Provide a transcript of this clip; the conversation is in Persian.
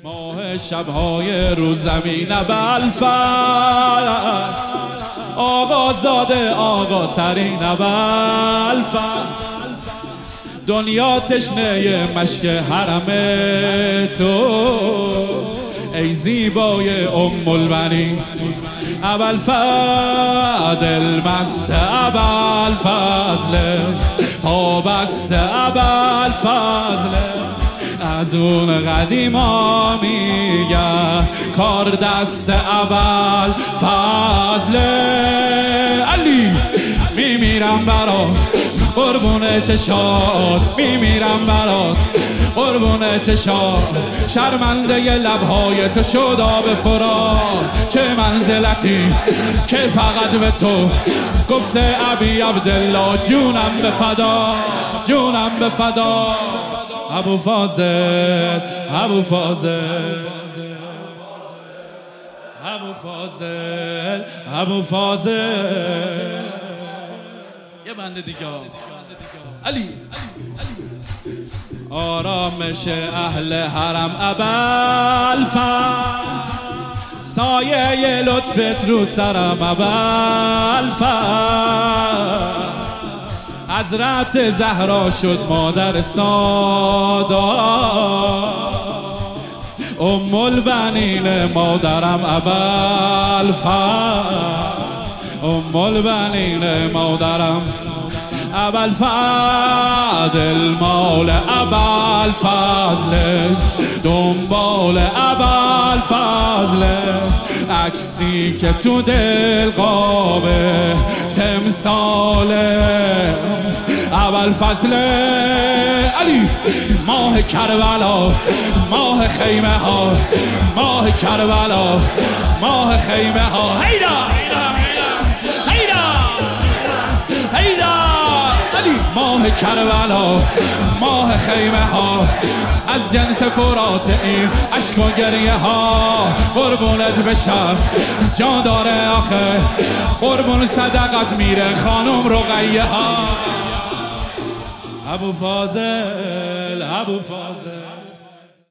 ماه شبهای رو زمین ابوالفضل آقا زاده آقا ترین ابوالفضل دنیا تشنه مشک حرم تو ای زیبای ام البنین ابوالفضل مست ابوالفضل پابست ابوالفضل از اون قدیما میگه کار دست ابوالفضل علی میمیرم برات قربون چشات میمیرم برات قربون چشات شرمنده لبهای تو شد آب فرات چه منزلتی که فقط به تو گفته ابی عبدالله جونم به فدا جونم به فدا ابوالفضل ابوالفضل ابوالفضل ابوالفضل یه بنده دیگه علی آرامش اهل حرم ابوالفضل سایه لطفت رو سرم ابوالفضل حضرت زهرا شد مادر سادات ام البنین مادرم ابوالفضل ام البنین مادرم ابوالفضل مال ابوالفضل دنبال ابوالفضل عکسی که تو دل قابه تمثاله ابوالفضل علی ماه کربلا ماه خیمه ها ماه کربلا ماه خیمه ها هیدا هیدا هیدا علی ماه کربلا ماه خیمه ها از جنس فرات این عشق و گریه ها قربونت بشم جان داره آخه قربون صدقت میره خانم رقیه ها ابوالفضل ابوالفضل